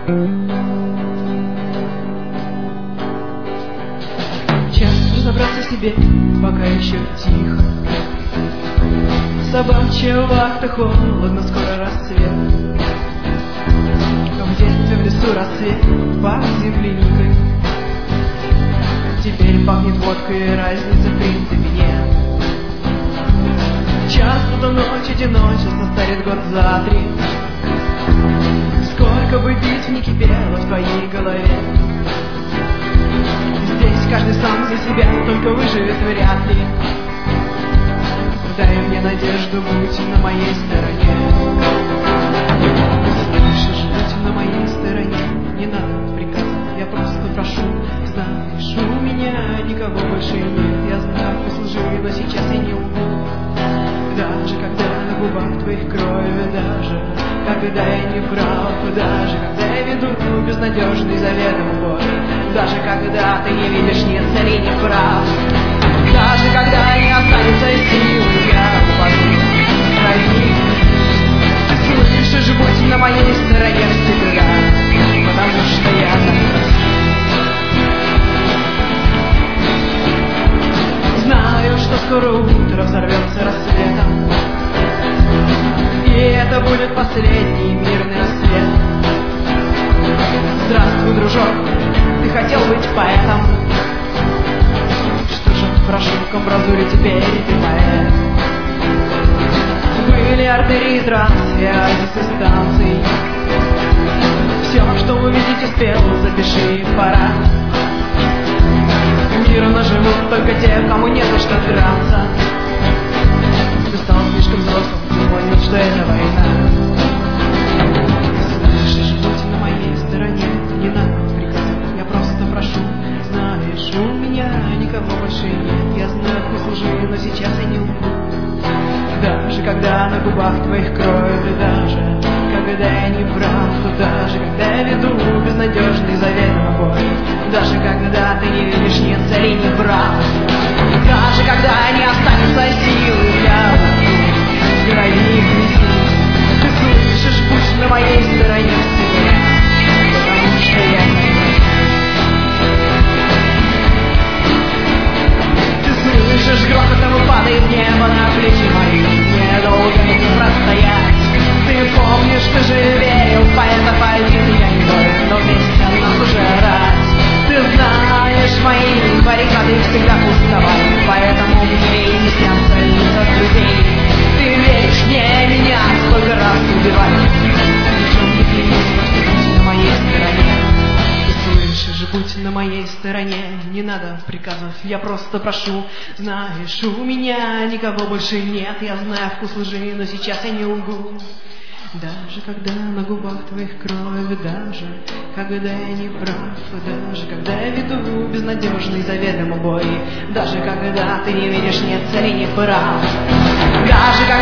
Часто забраться себе, пока еще тихо. Собачья вахта, холодно, скоро рассвет. Где-то в лесу рассвет пахнет земляникой. Теперь пахнет водкой, разницы в принципе нет. Часто до ночи одиночество старит год за 3. Сколько бы битв не кипело в твоей голове. Здесь каждый сам за себя, только выживет вряд ли. Дай мне надежду, будь на моей стороне. Слышишь, будь на моей стороне. Не надо приказов, я просто прошу. Знаешь, у меня никого больше нет. Я знаю вкус лжи, но сейчас я не лгу. Даже когда на губах твоих крови, даже когда я не прав, даже когда я веду безнадежный заведомый бой, даже когда ты не видишь, нет цели, не прав, даже когда не останется сил, я упаду в крови. Ты слышишь, будь на моей стороне всегда, потому что я так. Знаю, что скоро утро взорвется рассветом, и это будет последний мирный рассвет. Здравствуй, дружок, ты хотел быть поэтом. Что же, прошу, к амбразуре теперь ты поэт. Были артерии, трасс и оазисы станций. Все, что увидеть успел, запиши, пора. Мирно живут только те, кому не за что драться. Ты стал слишком взрослым, не понял, что это война. Слышишь, будь на моей стороне. Не надо приказов, я просто прошу. Знаешь, у меня никого больше нет. Я знаю вкус лжи, но сейчас я не лгу. Даже когда на губах твоих кровь, и даже когда я не прав, даже когда я веду безнадежный заведомый бой, даже когда ты не видишь, нет цели, не прав, даже когда не останется сил, я уйду в крови грязи. Ты слышишь, будь на моей стороне всегда, потому что я такой. Ты слышишь, грохотом падает небо на плечи мои, недолго не простоять. Ты помнишь, ты же верил в поэтов один, я не воин, но вместе нас уже рать. Ты знаешь, мои баррикады всегда пустовали, поэтому мне и не снятся лица друзей. Ты веришь мне, меня сколько раз убивали, причем не клянись, будь на моей стороне. Ты слышишь, будь на моей стороне. Не надо приказов, я просто прошу. Знаешь, у меня никого больше нет. Я знаю вкус лжи, но сейчас я не лгу. Даже когда на губах твоих кровь, даже когда я не прав, даже когда я веду безнадежный заведомый бой, даже когда ты не видишь, нет цели, не прав, даже